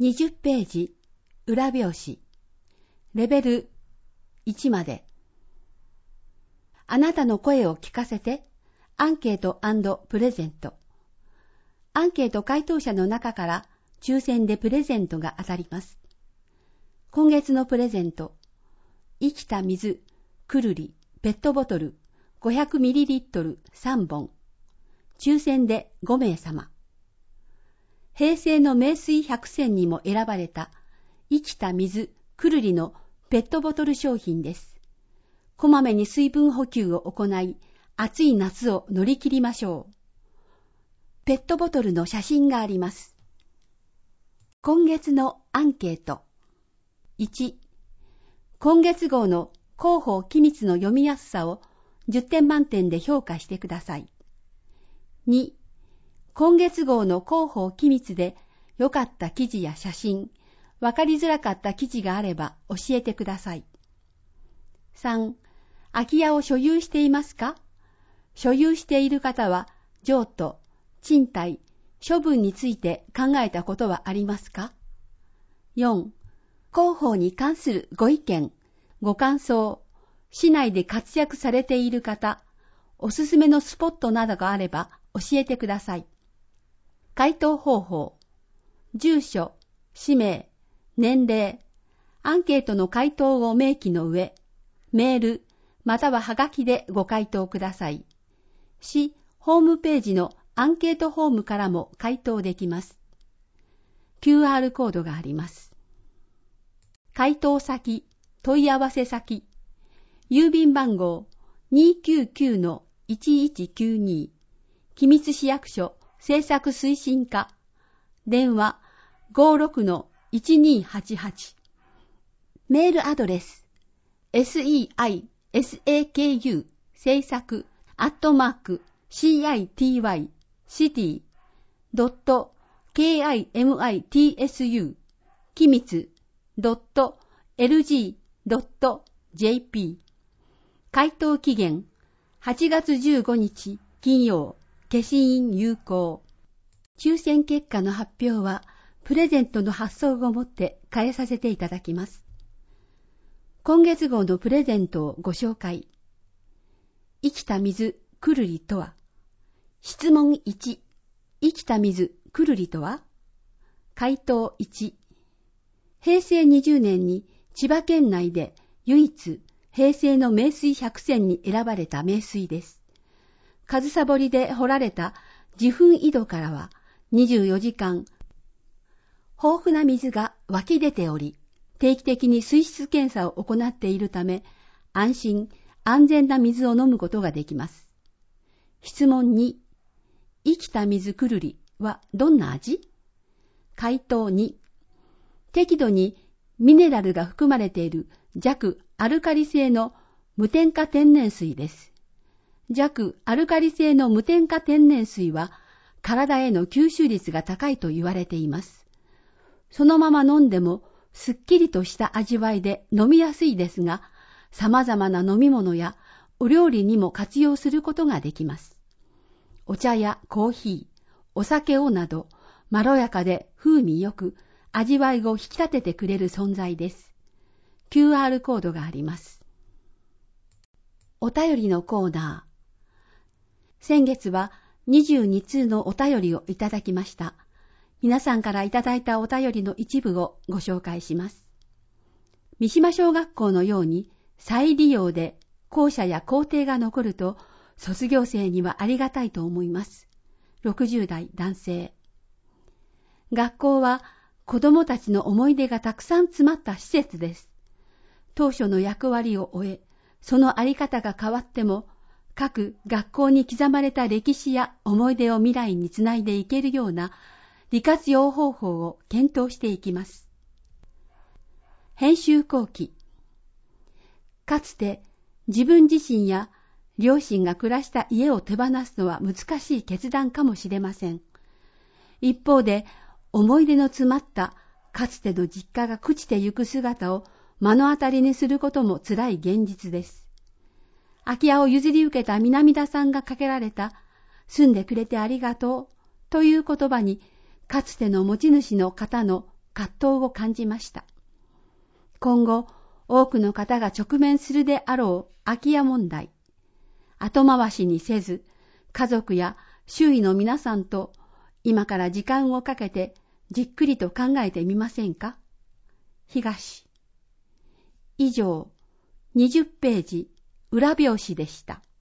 20ページ、裏表紙、レベル1まで。あなたの声を聞かせて、アンケート&プレゼント。アンケート回答者の中から抽選でプレゼントが当たります。今月のプレゼント、生きた水、くるり、ペットボトル、500ml 3本。抽選で5名様。平成の名水100選にも選ばれた生きた水、くるりのペットボトル商品です。こまめに水分補給を行い、暑い夏を乗り切りましょう。ペットボトルの写真があります。今月のアンケート。1、今月号の広報機密の読みやすさを10点満点で評価してください。2、今月号の広報機密で良かった記事や写真、わかりづらかった記事があれば教えてください。3、空き家を所有していますか？所有している方は譲渡、賃貸、処分について考えたことはありますか？ 4、広報に関するご意見、ご感想、市内で活躍されている方、おすすめのスポットなどがあれば教えてください。回答方法、住所、氏名、年齢、アンケートの回答を明記の上、メール、またははがきでご回答ください。市ホームページのアンケートフォームからも回答できます。QR コードがあります。回答先、問い合わせ先、郵便番号 299-1192、君津市役所政策推進課、電話 56-1288、メールアドレス、seisaku 政策city.kimitsu きみつ .lg.jp 回答期限8月15日金曜、消印有効。抽選結果の発表はプレゼントの発送をもって変えさせていただきます。今月号のプレゼントをご紹介。生きた水くるりとは？質問1、生きた水くるりとは？回答1、平成20年に千葉県内で唯一平成の名水100選に選ばれた名水です。上総掘りで掘られた自噴井戸からは24時間豊富な水が湧き出ており、定期的に水質検査を行っているため、安心、安全な水を飲むことができます。質問2、生きた水くるりはどんな味？回答2、適度にミネラルが含まれている弱アルカリ性の無添加天然水です。弱アルカリ性の無添加天然水は体への吸収率が高いと言われています。そのまま飲んでもすっきりとした味わいで飲みやすいですが、様々な飲み物やお料理にも活用することができます。お茶やコーヒー、お酒をなど、まろやかで風味よく味わいを引き立ててくれる存在です。QR コードがあります。お便りのコーナー。先月は22通のお便りをいただきました。皆さんからいただいたお便りの一部をご紹介します。三島小学校のように再利用で校舎や校庭が残ると卒業生にはありがたいと思います。60代男性。学校は子どもたちの思い出がたくさん詰まった施設です。当初の役割を終え、そのあり方が変わっても、各学校に刻まれた歴史や思い出を未来につないでいけるような利活用方法を検討していきます。編集後期。かつて自分自身や両親が暮らした家を手放すのは難しい決断かもしれません。一方で思い出の詰まったかつての実家が朽ちてゆく姿を目の当たりにすることも辛い現実です。空き家を譲り受けた南田さんがかけられた住んでくれてありがとうという言葉にかつての持ち主の方の葛藤を感じました。今後、多くの方が直面するであろう空き家問題。後回しにせず、家族や周囲の皆さんと今から時間をかけてじっくりと考えてみませんか？東。以上、20ページ裏表紙でした。